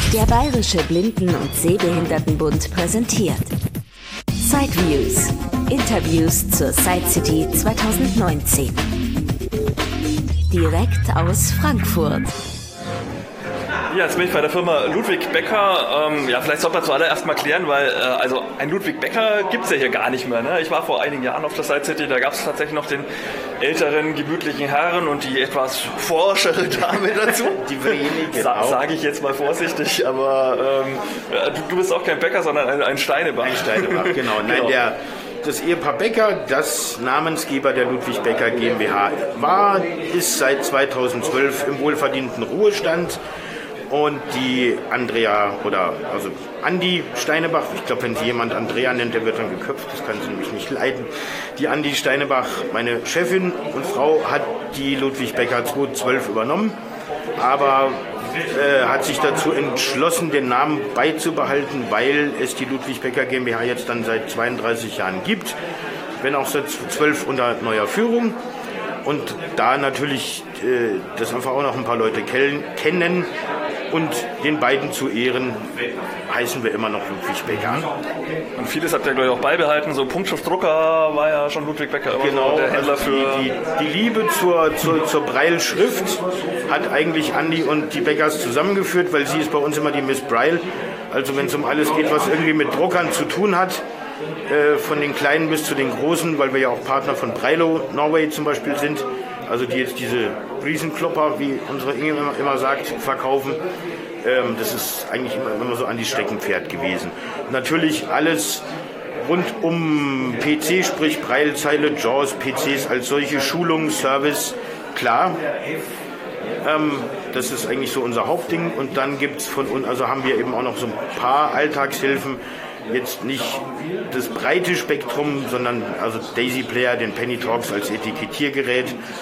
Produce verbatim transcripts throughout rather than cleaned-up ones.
Der Bayerische Blinden- und Sehbehindertenbund präsentiert Sideviews. Interviews zur Side City zwanzig neunzehn. Direkt aus Frankfurt. Ja, jetzt bin ich bei der Firma Ludwig Becker. Ähm, ja, vielleicht sollte man zuallererst mal klären, weil äh, also ein Ludwig Becker gibt es ja hier gar nicht mehr. Ne? Ich war vor einigen Jahren auf der Side City, da gab es tatsächlich noch den älteren, gemütlichen Herren und die etwas forschere Dame dazu. Die wenige. Sa- Sage ich jetzt mal vorsichtig, aber ähm, du, du bist auch kein Bäcker, sondern ein, ein Steinebach. Ein Steinebach, genau. Nein, genau. Der, das Ehepaar Becker, das Namensgeber der Ludwig Becker GmbH war, ist seit zweitausendzwölf im wohlverdienten Ruhestand. Und die Andrea, oder also Andi Steinebach, ich glaube, wenn sie jemand Andrea nennt, der wird dann geköpft, das kann sie nämlich nicht leiden. Die Andi Steinebach, meine Chefin und Frau, hat die Ludwig Becker zweitausendzwölf übernommen, aber äh, hat sich dazu entschlossen, den Namen beizubehalten, weil es die Ludwig Becker GmbH jetzt dann seit zweiunddreißig Jahren gibt, wenn auch seit zwölf unter neuer Führung. Und da natürlich äh, das einfach auch noch ein paar Leute kennen und den beiden zu Ehren heißen wir immer noch Ludwig Becker. Und vieles habt ihr, glaube ich, auch beibehalten. So Punktschriftdrucker war ja schon Ludwig Becker immer genau, so der Händler also für... Die, die, die Liebe zur, zur, zur Braille-Schrift hat eigentlich Andi und die Beckers zusammengeführt, weil sie ist bei uns immer die Miss Braille. Also wenn es um alles geht, was irgendwie mit Druckern zu tun hat, von den Kleinen bis zu den Großen, weil wir ja auch Partner von Braille Norway zum Beispiel sind, also die jetzt diese Riesenklopper, wie unsere Inge immer, immer sagt, verkaufen. Ähm, das ist eigentlich immer, immer so an die Steckenpferd gewesen. Natürlich alles rund um P C, sprich Braillezeile, JAWS, P Cs als solche, Schulung, Service, klar. Ähm, das ist eigentlich so unser Hauptding. Und dann gibt's von uns, also haben wir eben auch noch so ein paar Alltagshilfen. Jetzt nicht das breite Spektrum, sondern also Daisy Player, den Penny Talks als Etikettiergerät.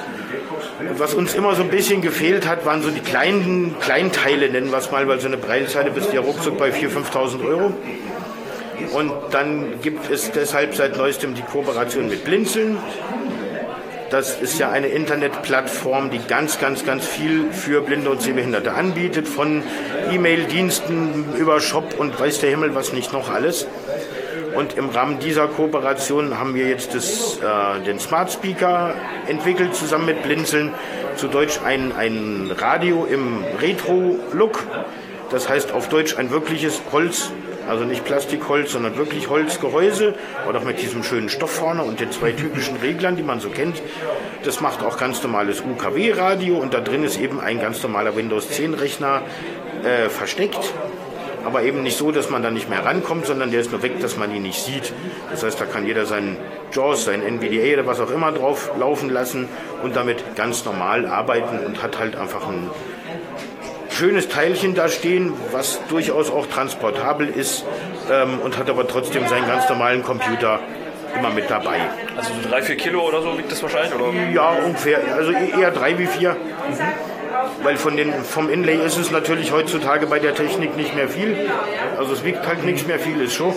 Was uns immer so ein bisschen gefehlt hat, waren so die kleinen Kleinteile, nennen wir es mal, weil so eine Braillezeile bist ja ruckzuck bei viertausend, fünftausend Euro. Und dann gibt es deshalb seit neuestem die Kooperation mit Blinzeln. Das ist ja eine Internetplattform, die ganz, ganz, ganz viel für Blinde und Sehbehinderte anbietet, von E-Mail-Diensten über Shop und weiß der Himmel was nicht noch alles. Und im Rahmen dieser Kooperation haben wir jetzt das, äh, den Smart Speaker entwickelt, zusammen mit Blinzeln, zu Deutsch ein, ein Radio im Retro-Look. Das heißt auf Deutsch ein wirkliches Holz, also nicht Plastikholz, sondern wirklich Holzgehäuse, oder auch mit diesem schönen Stoff vorne und den zwei typischen Reglern, die man so kennt. Das macht auch ganz normales U K W-Radio und da drin ist eben ein ganz normaler Windows zehn Rechner äh, versteckt. Aber eben nicht so, dass man da nicht mehr rankommt, sondern der ist nur weg, dass man ihn nicht sieht. Das heißt, da kann jeder seinen JAWS, sein N V D A oder was auch immer drauf laufen lassen und damit ganz normal arbeiten und hat halt einfach ein schönes Teilchen da stehen, was durchaus auch transportabel ist ähm, und hat aber trotzdem seinen ganz normalen Computer immer mit dabei. Also so drei, vier Kilo oder so wiegt das wahrscheinlich? Oder? Ja, ungefähr. Also eher drei wie vier. Mhm. Weil von den, vom Inlay ist es natürlich heutzutage bei der Technik nicht mehr viel. Also es wiegt halt nichts mehr viel, ist schon.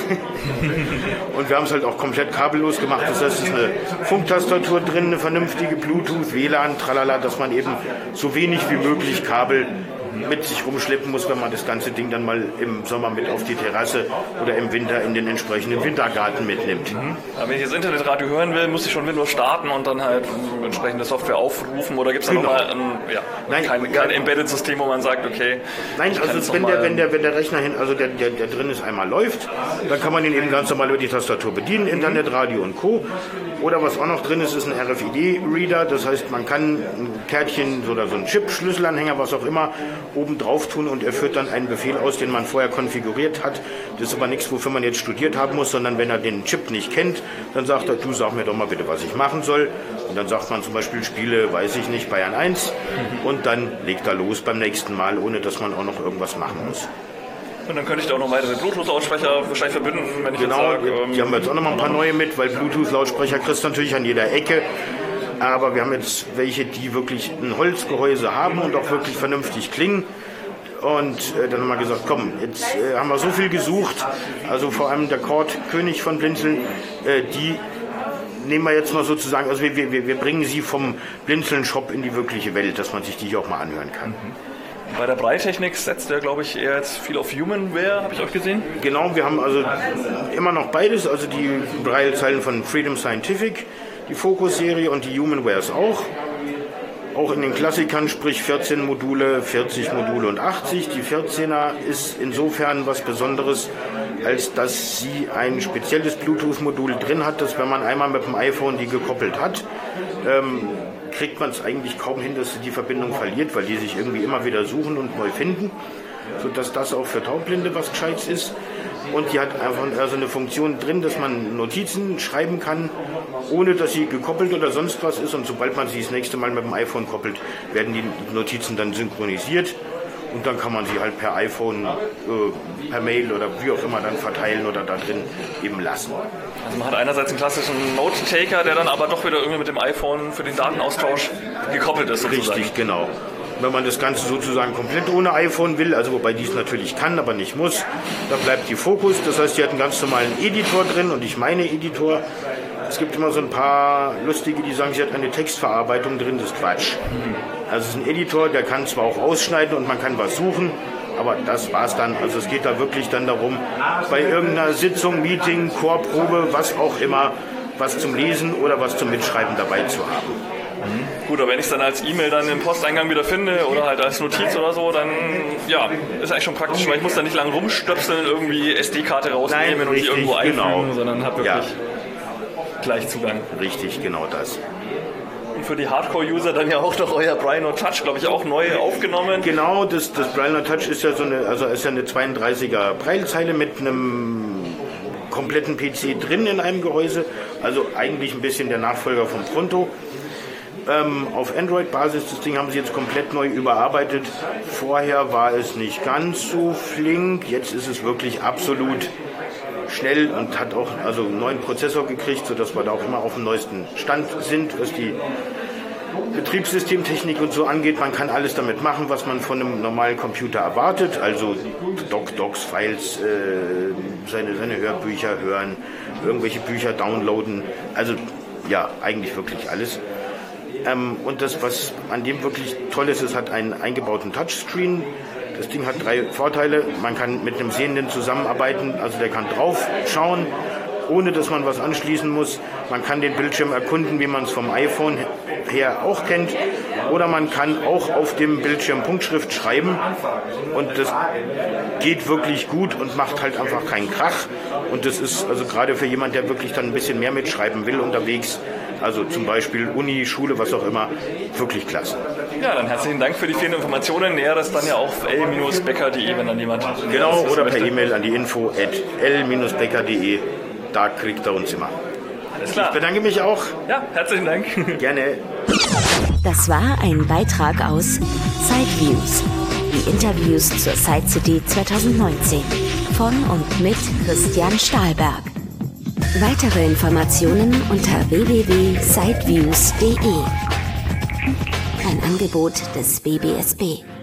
Und wir haben es halt auch komplett kabellos gemacht. Das heißt, es ist eine Funktastatur drin, eine vernünftige Bluetooth, W L A N, tralala, dass man eben so wenig wie möglich Kabel mit sich rumschleppen muss, wenn man das ganze Ding dann mal im Sommer mit auf die Terrasse oder im Winter in den entsprechenden Wintergarten mitnimmt. Mhm. Aber wenn ich das Internetradio hören will, muss ich schon Windows starten und dann halt entsprechende Software aufrufen, oder gibt es da genau. nochmal ein, ja, Nein, kein, kein Embedded-System, wo man sagt, okay... Nein, also wenn der, wenn, der, wenn der Rechner hin, also der, der, der drin ist, einmal läuft, dann kann man ihn eben ganz normal über die Tastatur bedienen, Internetradio und Co. Oder was auch noch drin ist, ist ein R F I D-Reader, das heißt, man kann ein Kärtchen oder so einen Chip, Schlüsselanhänger, was auch immer, oben drauf tun und er führt dann einen Befehl aus, den man vorher konfiguriert hat. Das ist aber nichts, wofür man jetzt studiert haben muss, sondern wenn er den Chip nicht kennt, dann sagt er, du sag mir doch mal bitte, was ich machen soll. Und dann sagt man zum Beispiel, spiele, weiß ich nicht, Bayern eins und dann legt er los beim nächsten Mal, ohne dass man auch noch irgendwas machen muss. Und dann könnte ich da auch noch weitere Bluetooth-Lautsprecher wahrscheinlich verbinden, wenn ich genau, jetzt sage... Ähm, die haben wir jetzt auch noch mal ein paar neue mit, weil Bluetooth-Lautsprecher kriegst du natürlich an jeder Ecke. Aber wir haben jetzt welche, die wirklich ein Holzgehäuse haben und auch wirklich vernünftig klingen. Und äh, dann haben wir gesagt, komm, jetzt äh, haben wir so viel gesucht, also vor allem der Kord König von Blinzeln, äh, die nehmen wir jetzt mal sozusagen, also wir, wir, wir bringen sie vom Blinzeln-Shop in die wirkliche Welt, dass man sich die hier auch mal anhören kann. Bei der Braille-Technik setzt er, glaube ich, eher jetzt viel auf Humanware, habe ich auch gesehen. Genau, wir haben also immer noch beides, also die Braille-Zeilen von Freedom Scientific, die Focus-Serie und die Humanwares auch. Auch in den Klassikern, sprich vierzehn Module, vierzig Module und achtzig. Die vierzehner ist insofern was Besonderes, als dass sie ein spezielles Bluetooth-Modul drin hat, dass wenn man einmal mit dem iPhone die gekoppelt hat, ähm, kriegt man es eigentlich kaum hin, dass sie die Verbindung verliert, weil die sich irgendwie immer wieder suchen und neu finden, sodass das auch für Taubblinde was Gescheites ist. Und die hat einfach also eine Funktion drin, dass man Notizen schreiben kann, ohne dass sie gekoppelt oder sonst was ist. Und sobald man sie das nächste Mal mit dem iPhone koppelt, werden die Notizen dann synchronisiert. Und dann kann man sie halt per iPhone, äh, per Mail oder wie auch immer dann verteilen oder da drin eben lassen. Also man hat einerseits einen klassischen Note-Taker, der dann aber doch wieder irgendwie mit dem iPhone für den Datenaustausch gekoppelt ist sozusagen. Richtig, genau. Wenn man das Ganze sozusagen komplett ohne iPhone will, also wobei dies natürlich kann, aber nicht muss, dann bleibt die Focus. Das heißt, die hat einen ganz normalen Editor drin und ich meine Editor. Es gibt immer so ein paar Lustige, die sagen, sie hat eine Textverarbeitung drin, das ist Quatsch. Also es ist ein Editor, der kann zwar auch ausschneiden und man kann was suchen, aber das war's dann. Also es geht da wirklich dann darum, bei irgendeiner Sitzung, Meeting, Chorprobe, was auch immer, was zum Lesen oder was zum Mitschreiben dabei zu haben. Mhm. Gut, aber wenn ich es dann als E-Mail dann im Posteingang wieder finde oder halt als Notiz oder so, dann ja, ist eigentlich schon praktisch, weil ich muss da nicht lange rumstöpseln, irgendwie S D-Karte rausnehmen Nein, und die irgendwo einfügen, genau. sondern habe wirklich ja. gleich Zugang. Richtig, genau das. Und für die Hardcore-User dann ja auch noch euer Braille No Touch, glaube ich, auch neu aufgenommen. Genau, das, das Braille No Touch ist ja so eine, also ist ja eine zweiunddreißiger Braillezeile mit einem kompletten P C drin in einem Gehäuse, also eigentlich ein bisschen der Nachfolger vom Pronto. Ähm, auf Android-Basis, das Ding haben sie jetzt komplett neu überarbeitet. Vorher war es nicht ganz so flink, jetzt ist es wirklich absolut schnell und hat auch also einen neuen Prozessor gekriegt, sodass wir da auch immer auf dem neuesten Stand sind, was die Betriebssystemtechnik und so angeht. Man kann alles damit machen, was man von einem normalen Computer erwartet, also Doc, Docs, Files, äh, seine, seine Hörbücher hören, irgendwelche Bücher downloaden, also ja, eigentlich wirklich alles. Ähm, und das, was an dem wirklich toll ist, es hat einen eingebauten Touchscreen. Das Ding hat drei Vorteile. Man kann mit einem Sehenden zusammenarbeiten, also der kann drauf schauen, ohne dass man was anschließen muss. Man kann den Bildschirm erkunden, wie man es vom iPhone her auch kennt. Oder man kann auch auf dem Bildschirm Punktschrift schreiben. Und das geht wirklich gut und macht halt einfach keinen Krach. Und das ist also gerade für jemand, der wirklich dann ein bisschen mehr mitschreiben will unterwegs, also zum Beispiel Uni, Schule, was auch immer, wirklich klasse. Ja, dann herzlichen Dank für die vielen Informationen. Näheres dann ja auf l Bindestrich becker punkt de, wenn dann jemand... Genau, oder per E-Mail an die info at l Bindestrich becker punkt de. Da kriegt er uns immer. Alles klar. Ich bedanke mich auch. Ja, herzlichen Dank. Gerne. Das war ein Beitrag aus Sideviews. Die Interviews zur Side City zwanzig neunzehn von und mit Christian Stahlberg. Weitere Informationen unter w w w punkt sideviews punkt de. Ein Angebot des B B S B.